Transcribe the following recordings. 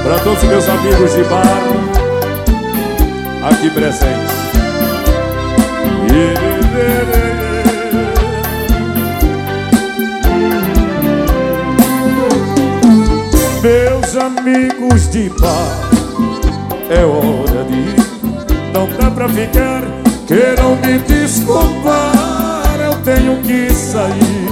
Para todos os meus amigos de bar aqui presentes. Meus amigos de bar, é hora de ir, não dá pra ficar, queiram me desculpar, eu tenho que sair.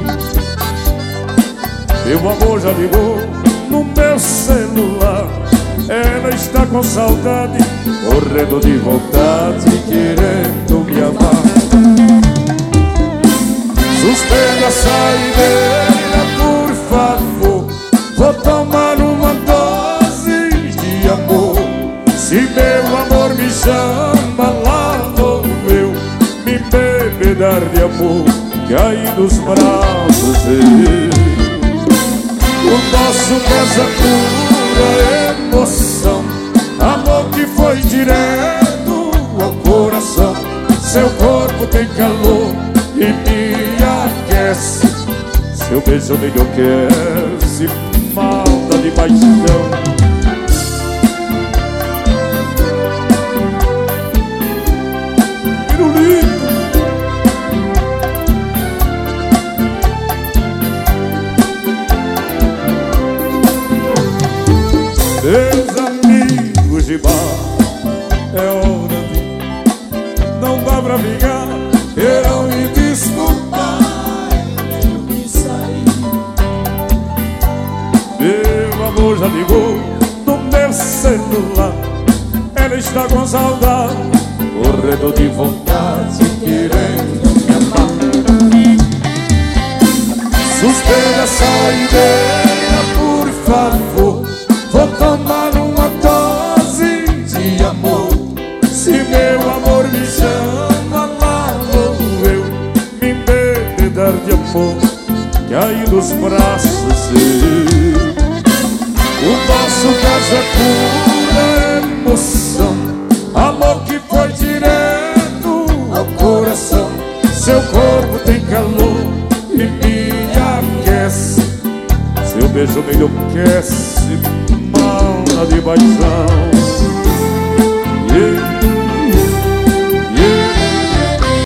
Meu amor já ligou no meu celular, ela está com saudade, morrendo de vontade, querendo me amar. Suspenda a saideira, por favor, vou tomar uma dose de amor. Se meu amor me chama, lá vou eu me embebedar de amor, cair nos braços dele. O nosso caso é pura emoção, amor que foi direto ao coração. Seu corpo tem calor e me aquece, seu beijo me enlouquece, malta de paixão. Meus amigos de bar, é hora de, não dá pra ficar, queiram me desculpar, eu tenho que sair. Meu amor já ligou no meu celular, ela está com saudade, morrendo de vontade, querendo me amar. Suspenda a saideira, por favor, vou tomar uma dose de amor. Se meu amor me chama, lá vou eu me embebedar de amor, cair nos braços dele. O nosso caso é pura emoção, amor que foi direto ao coração. Seu corpo tem calor e me aquece, seu beijo me enlouquece, malta de paixão.